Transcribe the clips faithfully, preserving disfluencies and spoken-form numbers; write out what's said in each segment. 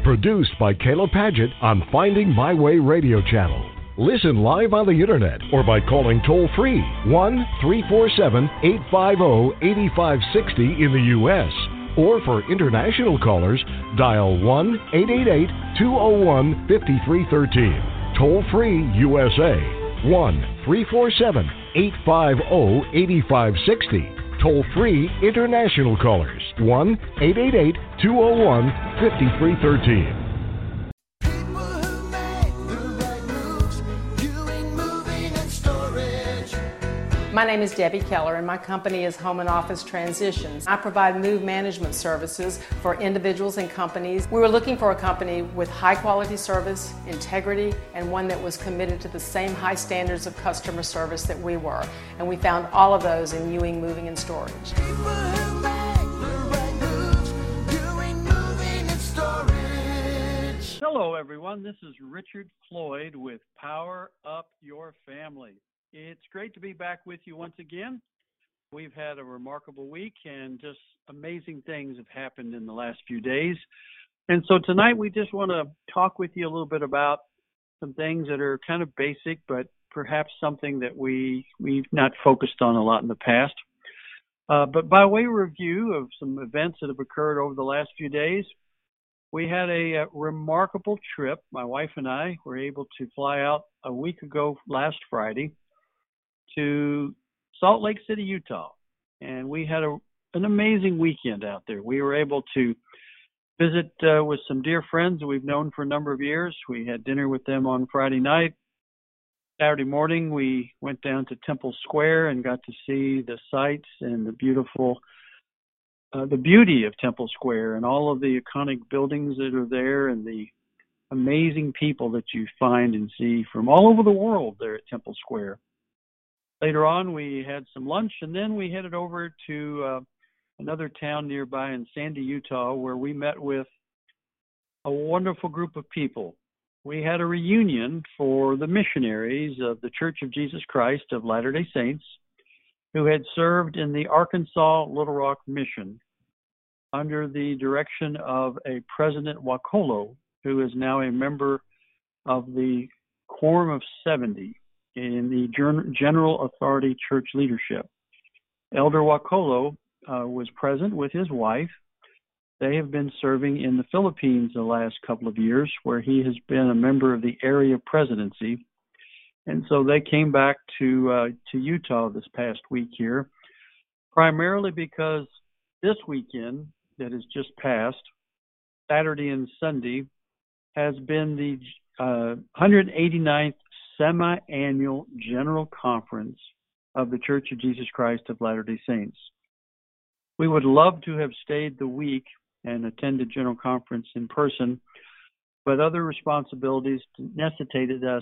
Produced by Kayla Paget on Finding My Way Radio Channel. Listen live on the internet or by calling toll-free one three four seven, eight five zero, eight five six zero in the U S Or for international callers, dial one eight eight eight, two zero one, five three one three. Toll-free U S A, one three four seven, eight five zero, eight five six zero. Toll-free international callers, one eight eight eight, two zero one, five three one three. My name is Debbie Keller, and my company is Home and Office Transitions. I provide move management services for individuals and companies. We were looking for a company with high quality service, integrity, and one that was committed to the same high standards of customer service that we were. And we found all of those in Ewing Moving and Storage. Hello, everyone. This is Richard Floyd with Power Up Your Family. It's great to be back with you once again. We've had a remarkable week and just amazing things have happened in the last few days. And so tonight we just want to talk with you a little bit about some things that are kind of basic, but perhaps something that we, we've not focused on a lot in the past. Uh, but by way of review of some events that have occurred over the last few days, we had a, a remarkable trip. My wife and I were able to fly out a week ago last Friday to Salt Lake City, Utah. And we had a, an amazing weekend out there. We were able to visit uh, with some dear friends that we've known for a number of years. We had dinner with them on Friday night. Saturday morning, we went down to Temple Square and got to see the sights and the beautiful, uh, the beauty of Temple Square and all of the iconic buildings that are there and the amazing people that you find and see from all over the world there at Temple Square. Later on, we had some lunch, and then we headed over to uh, another town nearby in Sandy, Utah, where we met with a wonderful group of people. We had a reunion for the missionaries of the Church of Jesus Christ of Latter-day Saints who had served in the Arkansas Little Rock Mission under the direction of a President Wakolo, who is now a member of the Quorum of seventy. In the General Authority Church leadership. Elder Wakolo uh, was present with his wife. They have been serving in the Philippines the last couple of years, where he has been a member of the area presidency. And so they came back to uh, to Utah this past week here, primarily because this weekend that has just passed, Saturday and Sunday, has been the uh, one hundred eighty-ninth semi-annual General Conference of the Church of Jesus Christ of Latter-day Saints. We would love to have stayed the week and attended General Conference in person, but other responsibilities necessitated us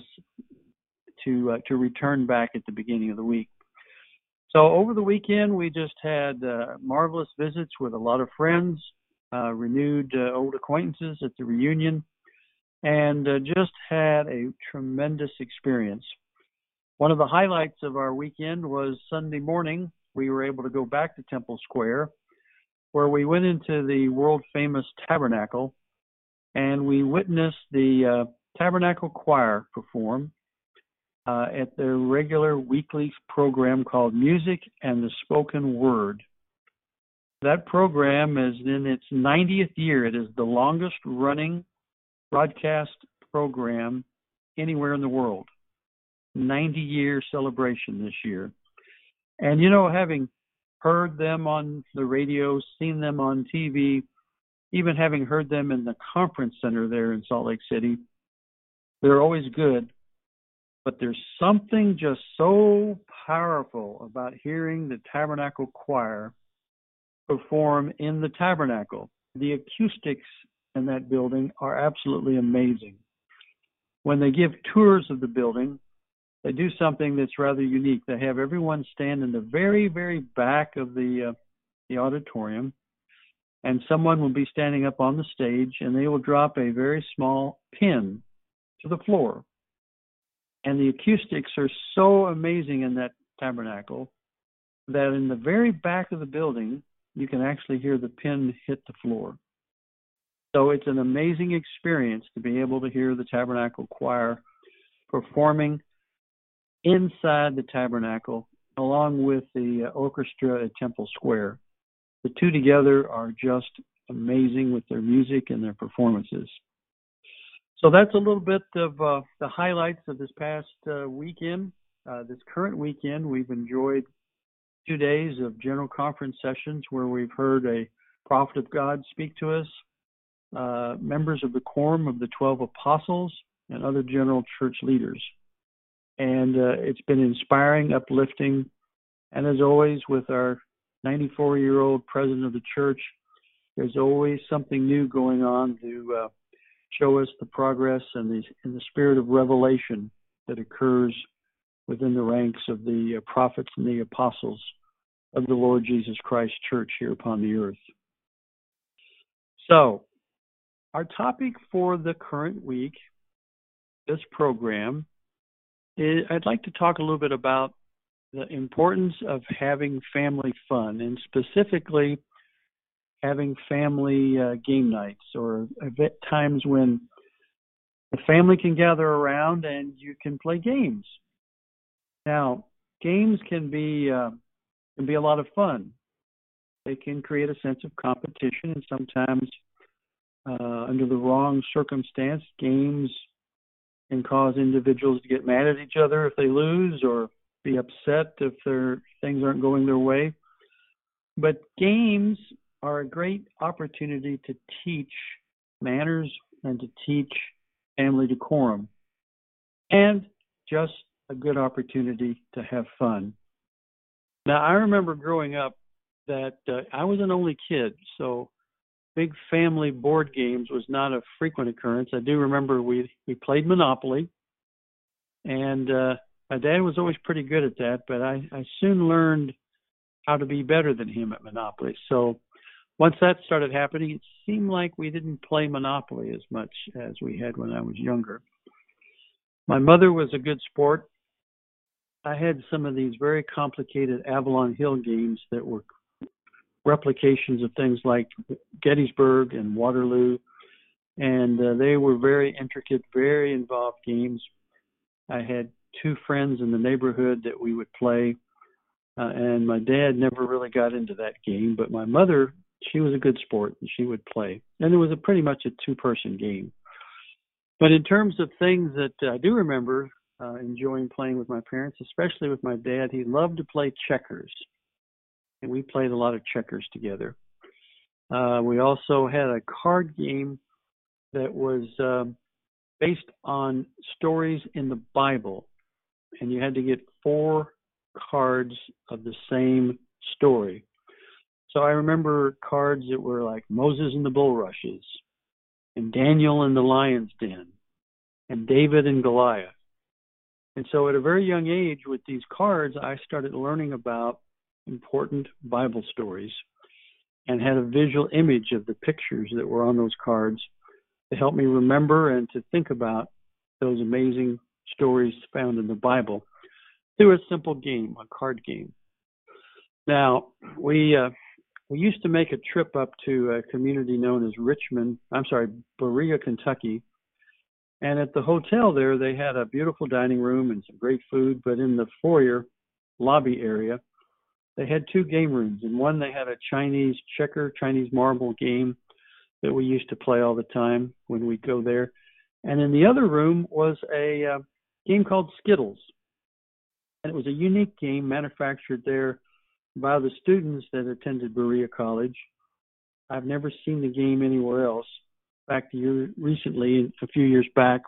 to uh, to return back at the beginning of the week. So over the weekend, we just had uh, marvelous visits with a lot of friends, uh, renewed uh, old acquaintances at the reunion, and uh, just had a tremendous experience. One of the highlights of our weekend was Sunday morning. We were able to go back to Temple Square, where we went into the world-famous Tabernacle, and we witnessed the uh, Tabernacle Choir perform uh, at their regular weekly program called Music and the Spoken Word. That program is in its ninetieth year. It is the longest-running broadcast program anywhere in the world. ninety-year celebration this year. And, you know, having heard them on the radio, seen them on T V, even having heard them in the conference center there in Salt Lake City, they're always good. But there's something just so powerful about hearing the Tabernacle Choir perform in the Tabernacle. The acoustics in that building are absolutely amazing. When they give tours of the building, they do something that's rather unique. They have everyone stand in the very, very back of the uh, the auditorium, and someone will be standing up on the stage, and they will drop a very small pin to the floor. And the acoustics are so amazing in that tabernacle that in the very back of the building, you can actually hear the pin hit the floor. So it's an amazing experience to be able to hear the Tabernacle Choir performing inside the tabernacle along with the orchestra at Temple Square. The two together are just amazing with their music and their performances. So that's a little bit of uh, the highlights of this past uh, weekend. Uh, this current weekend, we've enjoyed two days of general conference sessions where we've heard a prophet of God speak to us, uh, members of the quorum of the twelve apostles, and other general church leaders. And uh, it's been inspiring, uplifting, and as always with our ninety-four-year-old president of the church, there's always something new going on to uh, show us the progress and the, and the spirit of revelation that occurs within the ranks of the uh, prophets and the apostles of the Lord Jesus Christ Church here upon the earth. So, our topic for the current week, this program, is I'd like to talk a little bit about the importance of having family fun, and specifically having family uh, game nights, or at times when the family can gather around and you can play games. Now, games can be uh, can be a lot of fun. They can create a sense of competition, and sometimes, uh, under the wrong circumstance, games can cause individuals to get mad at each other if they lose, or be upset if their things aren't going their way. But games are a great opportunity to teach manners and to teach family decorum, and just a good opportunity to have fun. Now, I remember growing up that uh, I was an only kid, so big family board games was not a frequent occurrence. I do remember we, we played Monopoly, and uh, my dad was always pretty good at that, but I, I soon learned how to be better than him at Monopoly. So once that started happening, it seemed like we didn't play Monopoly as much as we had when I was younger. My mother was a good sport. I had some of these very complicated Avalon Hill games that were replications of things like Gettysburg and Waterloo, and uh, they were very intricate, very involved games. I had two friends in the neighborhood that we would play, uh, and my dad never really got into that game, but my mother, she was a good sport, and she would play. And it was a pretty much a two-person game. But in terms of things that I do remember uh, enjoying playing with my parents, especially with my dad, he loved to play checkers. And we played a lot of checkers together. Uh, we also had a card game that was uh, based on stories in the Bible. And you had to get four cards of the same story. So I remember cards that were like Moses and the bulrushes, and Daniel and the lion's den, and David and Goliath. And so at a very young age with these cards, I started learning about important Bible stories and had a visual image of the pictures that were on those cards to help me remember and to think about those amazing stories found in the Bible through a simple game, a card game. Now, we uh, we used to make a trip up to a community known as Richmond, I'm sorry, Berea, Kentucky. And at the hotel there, they had a beautiful dining room and some great food, but in the foyer lobby area, they had two game rooms. In one, they had a Chinese checker, Chinese marble game that we used to play all the time when we'd go there. And in the other room was a uh, game called Skittles. And it was a unique game manufactured there by the students that attended Berea College. I've never seen the game anywhere else. In fact, year, recently, a few years back,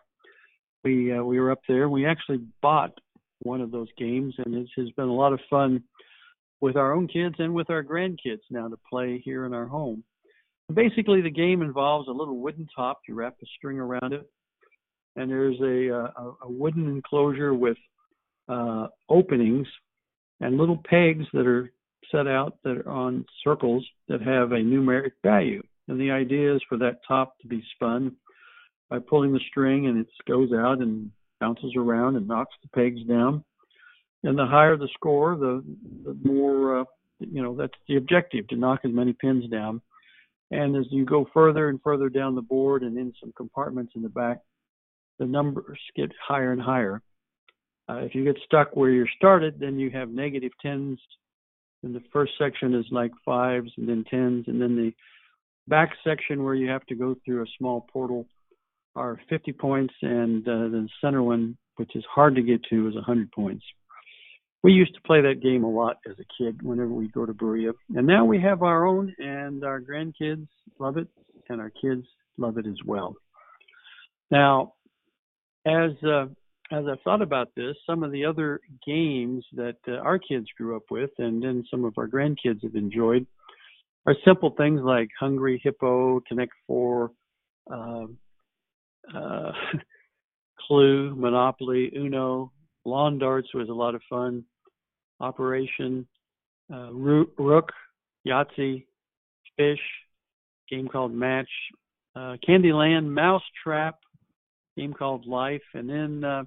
we uh, we were up there. We actually bought one of those games, and it has been a lot of fun with our own kids and with our grandkids now to play here in our home. Basically, the game involves a little wooden top. You wrap a string around it, and there's a, a, a wooden enclosure with uh, openings and little pegs that are set out that are on circles that have a numeric value. And the idea is for that top to be spun by pulling the string, and it goes out and bounces around and knocks the pegs down. And the higher the score, the, the more, uh, you know, that's the objective, to knock as many pins down And as you go further and further down the board and in some compartments in the back, the numbers get higher and higher. Uh, if you get stuck where you're started, then you have negative tens. And the first section is like fives and then tens. And then the back section where you have to go through a small portal are fifty points. And uh, the center one, which is hard to get to, is one hundred points. We used to play that game a lot as a kid whenever we go to Berea. And now we have our own, and our grandkids love it, and our kids love it as well. Now, as uh, as I've thought about this, some of the other games that uh, our kids grew up with, and then some of our grandkids have enjoyed, are simple things like Hungry Hippo, Connect Four, uh, uh, Clue, Monopoly, Uno. Lawn darts was a lot of fun. Operation, uh, Rook, Yahtzee, Fish, game called Match, uh, Candyland, Mousetrap, game called Life, and then uh,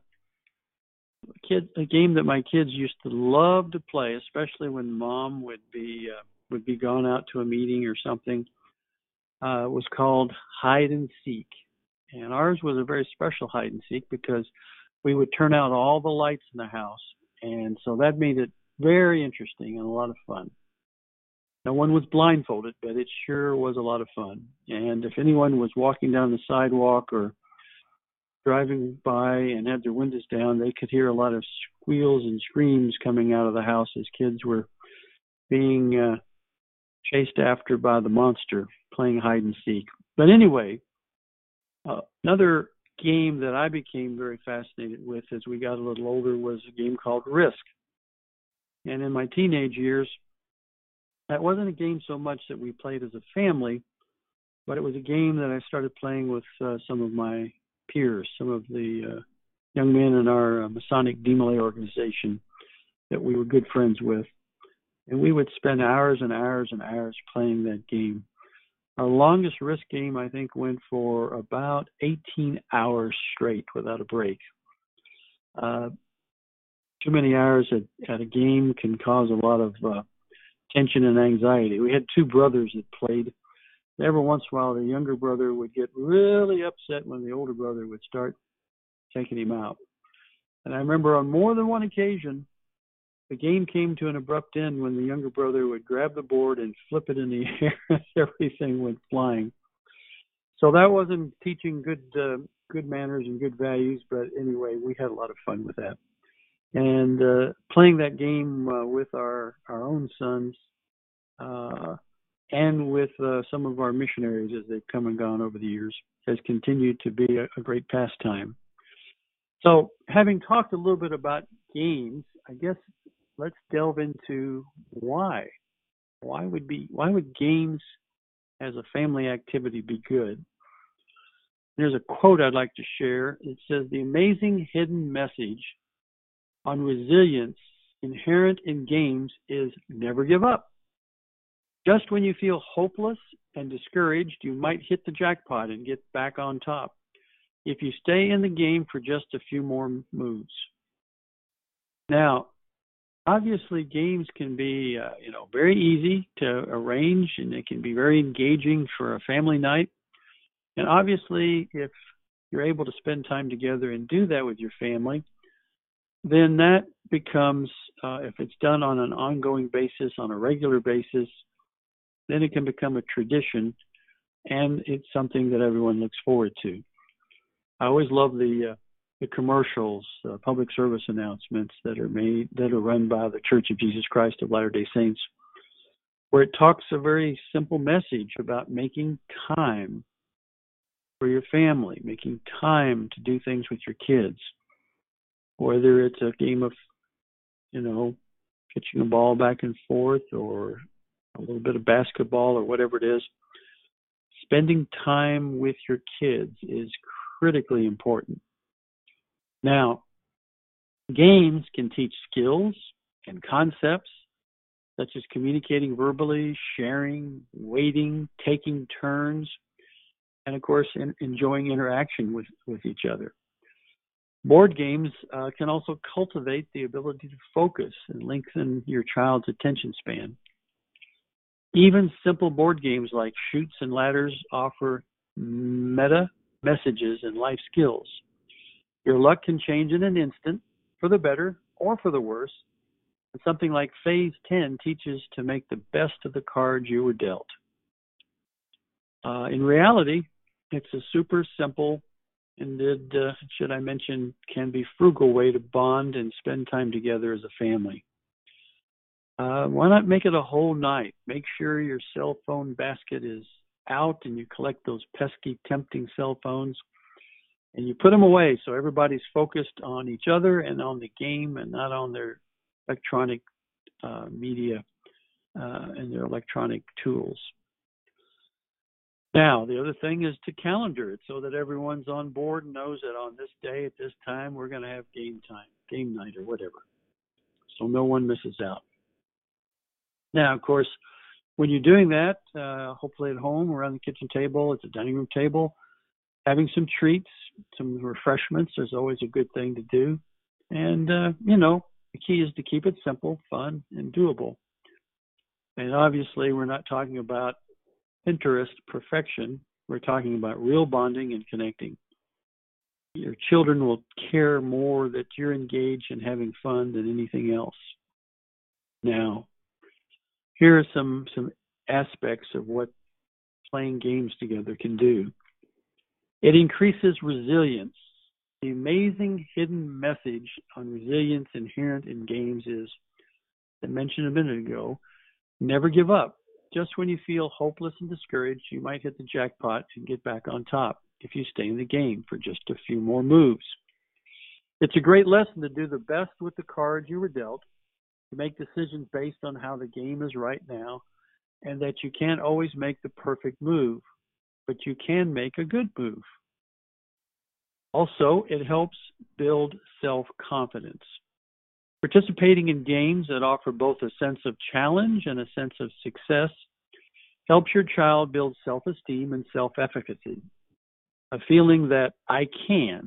kid, a game that my kids used to love to play, especially when Mom would be uh, would be gone out to a meeting or something, uh, was called Hide and Seek. And ours was a very special hide and seek because we would turn out all the lights in the house. And so that made it very interesting and a lot of fun. No one was blindfolded, but it sure was a lot of fun. And if anyone was walking down the sidewalk or driving by and had their windows down, they could hear a lot of squeals and screams coming out of the house as kids were being uh, chased after by the monster playing hide and seek. But anyway, uh, another game that I became very fascinated with as we got a little older was a game called Risk. And in my teenage years, that wasn't a game so much that we played as a family, but it was a game that I started playing with uh, some of my peers, some of the uh, young men in our uh, Masonic Demolay organization that we were good friends with. And we would spend hours and hours and hours playing that game. Our longest Risk game, I think, went for about eighteen hours straight without a break. Uh, too many hours at, at a game can cause a lot of uh, tension and anxiety. We had two brothers that played. Every once in a while, the younger brother would get really upset when the older brother would start taking him out. And I remember on more than one occasion, the game came to an abrupt end when the younger brother would grab the board and flip it in the air and everything went flying. So that wasn't teaching good uh, good manners and good values, but anyway, we had a lot of fun with that. And uh, playing that game uh, with our, our own sons uh, and with uh, some of our missionaries as they've come and gone over the years has continued to be a, a great pastime. So having talked a little bit about games, I guess let's delve into why. Why would be why would games as a family activity be good? There's a quote I'd like to share. It says, "The amazing hidden message on resilience inherent in games is never give up. Just when you feel hopeless and discouraged, you might hit the jackpot and get back on top if you stay in the game for just a few more moves." Now, obviously, games can be, uh, you know, very easy to arrange, and they can be very engaging for a family night. And obviously, if you're able to spend time together and do that with your family, then that becomes, uh, if it's done on an ongoing basis, on a regular basis, then it can become a tradition, and it's something that everyone looks forward to. I always love the uh, the commercials, uh, public service announcements that are made, that are run by the Church of Jesus Christ of Latter-day Saints, where it talks a very simple message about making time for your family, making time to do things with your kids, whether it's a game of, you know, pitching a ball back and forth or a little bit of basketball or whatever it is. Spending time with your kids is critically important. Now, games can teach skills and concepts such as communicating verbally, sharing, waiting, taking turns, and of course, in, enjoying interaction with, with each other. Board games uh, can also cultivate the ability to focus and lengthen your child's attention span. Even simple board games like Chutes and Ladders offer meta messages and life skills. Your luck can change in an instant, for the better or for the worse. And something like Phase ten teaches to make the best of the cards you were dealt. Uh, in reality, it's a super simple and, did, uh, should I mention, can be frugal way to bond and spend time together as a family. Uh, why not make it a whole night? Make sure your cell phone basket is out and you collect those pesky, tempting cell phones and you put them away so everybody's focused on each other and on the game and not on their electronic uh, media uh, and their electronic tools. Now, the other thing is to calendar it so that everyone's on board and knows that on this day at this time we're going to have game time, game night or whatever, so no one misses out. Now, of course, when you're doing that, uh, hopefully at home, around the kitchen table, at the dining room table, having some treats, some refreshments is always a good thing to do. And, uh, you know, the key is to keep it simple, fun, and doable. And obviously, we're not talking about Pinterest perfection. We're talking about real bonding and connecting. Your children will care more that you're engaged and having fun than anything else. Now, here are some, some aspects of what playing games together can do. It increases resilience. The amazing hidden message on resilience inherent in games is, as I mentioned a minute ago, never give up. Just when you feel hopeless and discouraged, you might hit the jackpot and get back on top if you stay in the game for just a few more moves. It's a great lesson to do the best with the cards you were dealt, to make decisions based on how the game is right now, and that you can't always make the perfect move, but you can make a good move. Also, it helps build self-confidence. Participating in games that offer both a sense of challenge and a sense of success helps your child build self-esteem and self-efficacy, a feeling that I can.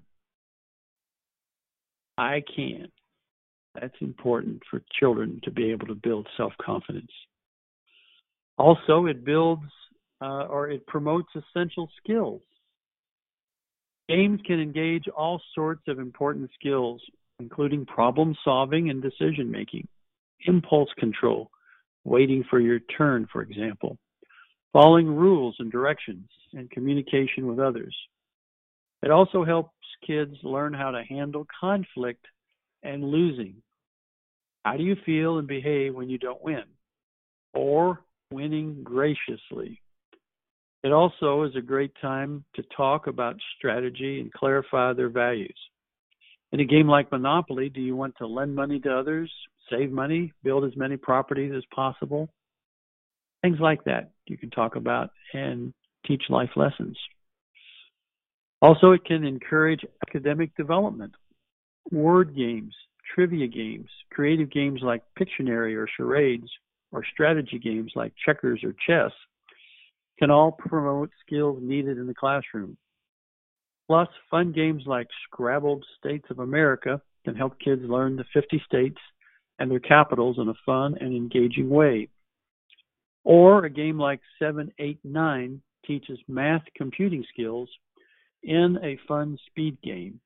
I can. That's important for children to be able to build self-confidence. Also, it builds uh, or it promotes essential skills. Games can engage all sorts of important skills, including problem solving and decision making, impulse control, waiting for your turn, for example, following rules and directions, and communication with others. It also helps kids learn how to handle conflict and losing. How do you feel and behave when you don't win? Or winning graciously. It also is a great time to talk about strategy and clarify their values. In a game like Monopoly, do you want to lend money to others, save money, build as many properties as possible? Things like that you can talk about and teach life lessons. Also, it can encourage academic development. Word games, trivia games, creative games like Pictionary or charades, or strategy games like checkers or chess can all promote skills needed in the classroom. Plus, fun games like Scrabbled States of America can help kids learn the fifty states and their capitals in a fun and engaging way. Or a game like seven, eight, nine teaches math computing skills in a fun speed game.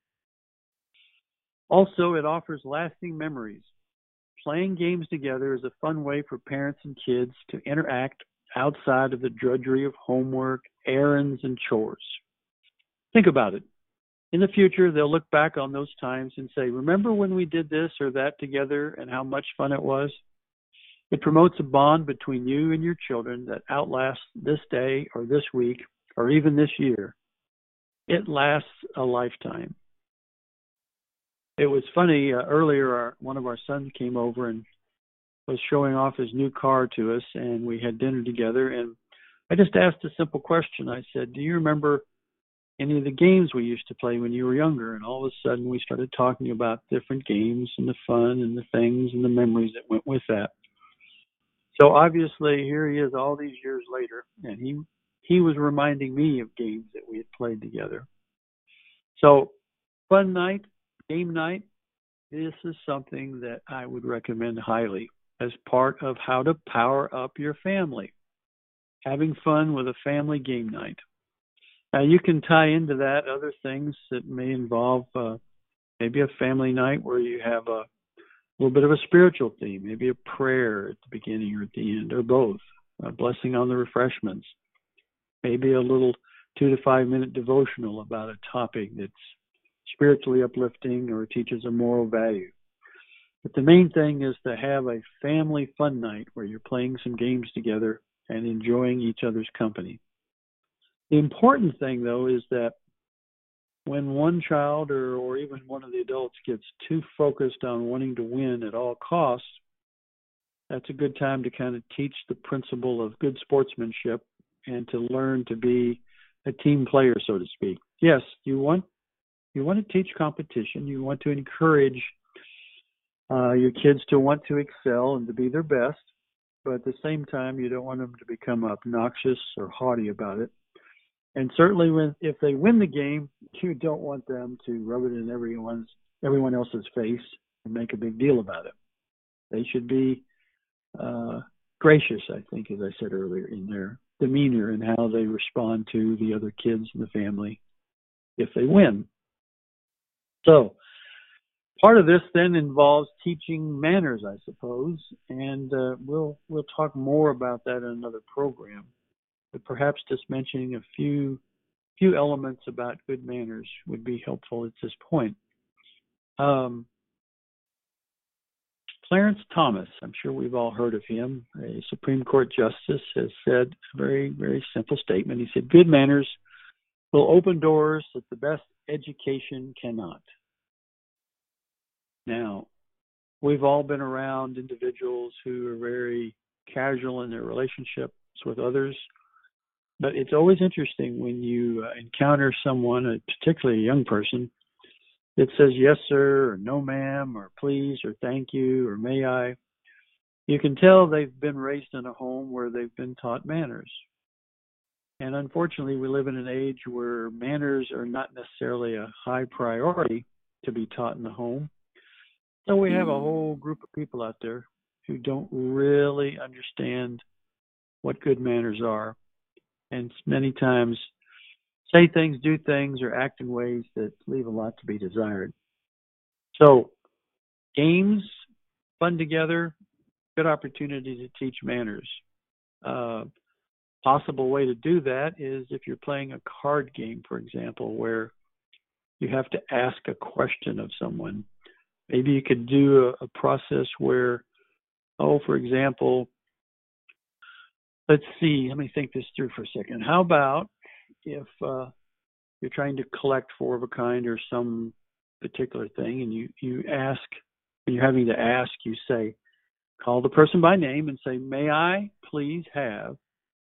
Also, it offers lasting memories. Playing games together is a fun way for parents and kids to interact outside of the drudgery of homework, errands, and chores. Think about it. In the future, they'll look back on those times and say, remember when we did this or that together and how much fun it was? It promotes a bond between you and your children that outlasts this day or this week or even this year. It lasts a lifetime. It was funny, uh, earlier our, one of our sons came over and was showing off his new car to us, and we had dinner together, and I just asked a simple question. I said, do you remember any of the games we used to play when you were younger? And all of a sudden we started talking about different games and the fun and the things and the memories that went with that. So obviously here he is all these years later, and he he was reminding me of games that we had played together. So fun night, game night, this is something that I would recommend highly as part of how to power up your family. having fun with a family game night. Now, you can tie into that other things that may involve uh, maybe a family night where you have a little bit of a spiritual theme, maybe a prayer at the beginning or at the end, or both, a blessing on the refreshments, maybe a little two to five minute devotional about a topic that's spiritually uplifting or teaches a moral value. But the main thing is to have a family fun night where you're playing some games together and enjoying each other's company. The important thing, though, is that when one child or, or even one of the adults gets too focused on wanting to win at all costs, that's a good time to kind of teach the principle of good sportsmanship and to learn to be a team player, so to speak. Yes, you want you want to teach competition. You want to encourage uh, your kids to want to excel and to be their best, but at the same time, you don't want them to become obnoxious or haughty about it. And certainly, when if they win the game, you don't want them to rub it in everyone's everyone else's face and make a big deal about it. They should be uh, gracious, I think, as I said earlier, in their demeanor and how they respond to the other kids in the family if they win. So, part of this then involves teaching manners, I suppose, and uh, we'll we'll talk more about that in another program. But perhaps just mentioning a few few elements about good manners would be helpful at this point. Um, Clarence Thomas, I'm sure we've all heard of him, a Supreme Court justice, has said a very, very simple statement. He said, good manners will open doors that the best education cannot. Now, we've all been around individuals who are very casual in their relationships with others, but it's always interesting when you uh, encounter someone, particularly a young person, that says yes, sir, or no, ma'am, or please, or thank you, or may I. You can tell they've been raised in a home where they've been taught manners. And unfortunately, we live in an age where manners are not necessarily a high priority to be taught in the home. So we have a whole group of people out there who don't really understand what good manners are, and many times say things, do things, or act in ways that leave a lot to be desired. So games, fun together, good opportunity to teach manners. Uh, possible way to do that is if you're playing a card game, for example, where you have to ask a question of someone. Maybe you could do a, a process where, oh, for example, let's see, let me think this through for a second. How about if uh, you're trying to collect four of a kind or some particular thing, and you, you ask, when you're having to ask, you say, call the person by name and say, may I please have?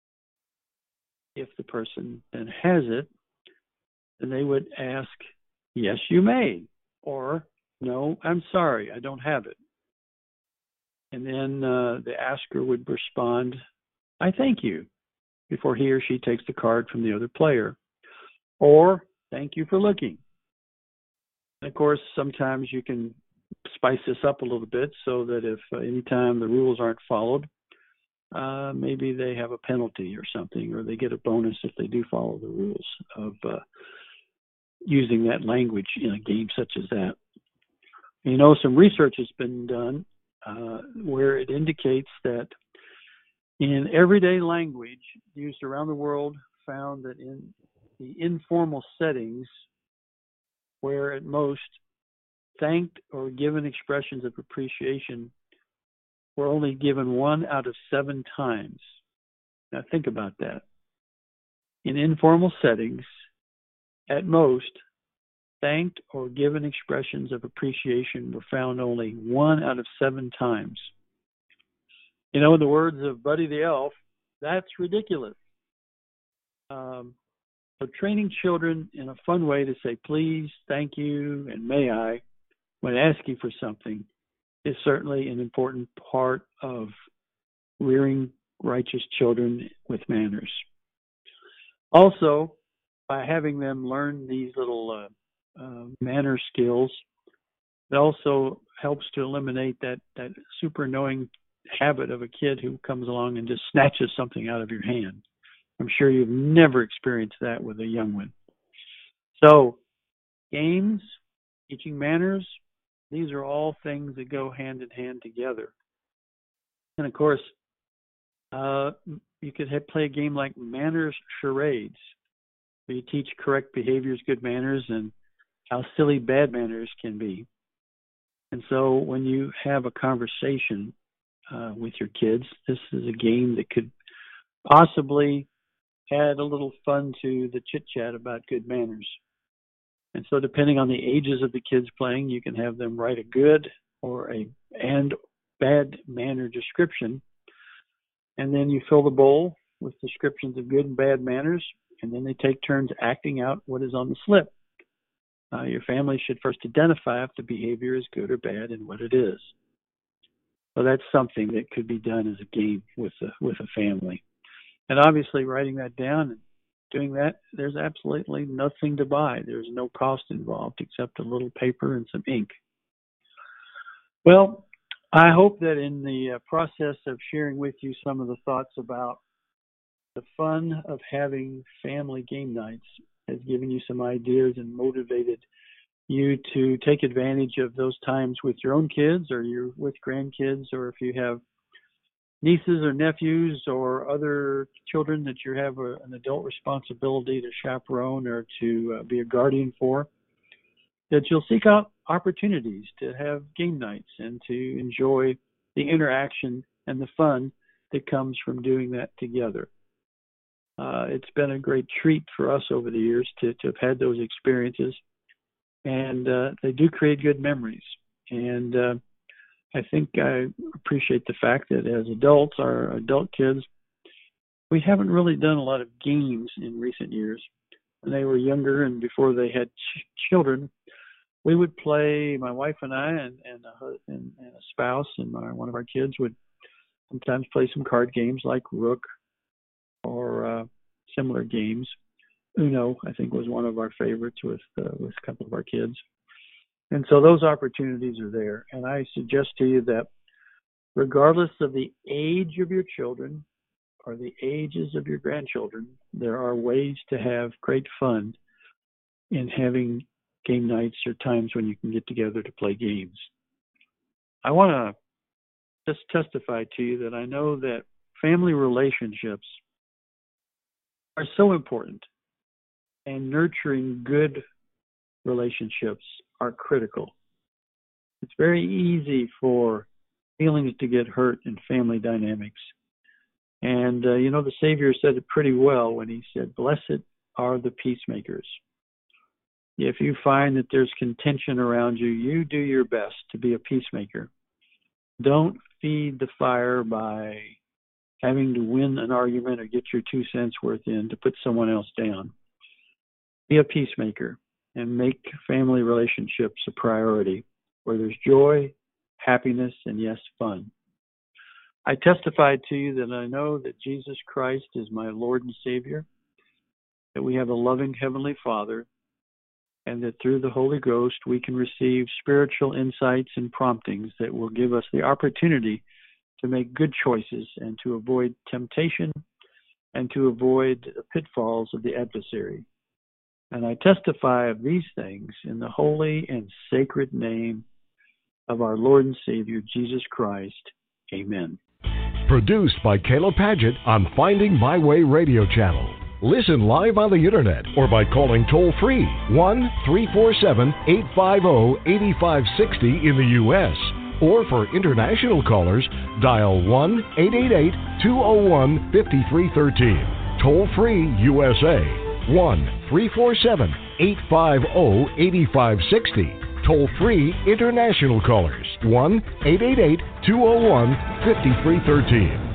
If the person then has it, then they would ask, yes, you may, or no, I'm sorry, I don't have it. And then uh, the asker would respond, I thank you, before he or she takes the card from the other player. Or, thank you for looking. And of course, sometimes you can spice this up a little bit so that if uh, anytime the rules aren't followed, uh, maybe they have a penalty or something, or they get a bonus if they do follow the rules of uh, using that language in a game such as that. You know, some research has been done uh, where it indicates that in everyday language used around the world, found that in the informal settings where at most thanked or given expressions of appreciation were only given one out of seven times. Now think about that. In informal settings, at most, thanked or given expressions of appreciation were found only one out of seven times. You know, in the words of Buddy the Elf, that's ridiculous. Um, so training children in a fun way to say please, thank you, and may I when asking for something is certainly an important part of rearing righteous children with manners. Also, by having them learn these little uh, uh, manner skills, it also helps to eliminate that, that super annoying habit of a kid who comes along and just snatches something out of your hand. I'm sure you've never experienced that with a young one. So, games, teaching manners, these are all things that go hand in hand together. And of course, uh, you could have, play a game like manners charades, where you teach correct behaviors, good manners, and how silly bad manners can be. And so when you have a conversation uh, with your kids, this is a game that could possibly add a little fun to the chit-chat about good manners. And so depending on the ages of the kids playing, you can have them write a good or a and bad manner description. And then you fill the bowl with descriptions of good and bad manners, and then they take turns acting out what is on the slip. Uh, your family should first identify if the behavior is good or bad and what it is. So that's something that could be done as a game with a, with a family. And obviously writing that down and doing that, there's absolutely nothing to buy. There's no cost involved except a little paper and some ink. Well, I hope that in the uh, process of sharing with you some of the thoughts about the fun of having family game nights has given you some ideas and motivated you to take advantage of those times with your own kids, or you're with grandkids, or if you have nieces or nephews or other children that you have a, an adult responsibility to chaperone or to uh, be a guardian for, that you'll seek out opportunities to have game nights and to enjoy the interaction and the fun that comes from doing that together. Uh, it's been a great treat for us over the years to, to have had those experiences, and uh, they do create good memories. And uh, I think I appreciate the fact that as adults, our adult kids, we haven't really done a lot of games in recent years. When they were younger and before they had ch- children, we would play, my wife and I and, and, a, and, and a spouse and our, one of our kids would sometimes play some card games like Rook or uh, similar games. Uno, I think, was one of our favorites with uh, with a couple of our kids. And so those opportunities are there. And I suggest to you that regardless of the age of your children or the ages of your grandchildren, there are ways to have great fun in having game nights or times when you can get together to play games. I want to just testify to you that I know that family relationships are so important, and nurturing good relationships are critical. It's very easy for feelings to get hurt in family dynamics. And, uh, you know, the Savior said it pretty well when he said, "Blessed are the peacemakers." If you find that there's contention around you, you do your best to be a peacemaker. Don't feed the fire by having to win an argument or get your two cents worth in to put someone else down. Be a peacemaker and make family relationships a priority where there's joy, happiness, and yes, fun. I testified to you that I know that Jesus Christ is my Lord and Savior, that we have a loving Heavenly Father, and that through the Holy Ghost we can receive spiritual insights and promptings that will give us the opportunity to make good choices and to avoid temptation and to avoid the pitfalls of the adversary. And I testify of these things in the holy and sacred name of our Lord and Savior, Jesus Christ. Amen. Produced by Kayla Padgett on Finding My Way Radio Channel. Listen live on the internet or by calling toll-free one three four seven, eight five zero, eight five six zero in the U S Or for international callers, dial one eight eight eight, two zero one, five three one three. Toll-free U S A, one three four seven, eight five zero, eight five six zero. Toll-free international callers, one eight eight eight, two zero one, five three one three.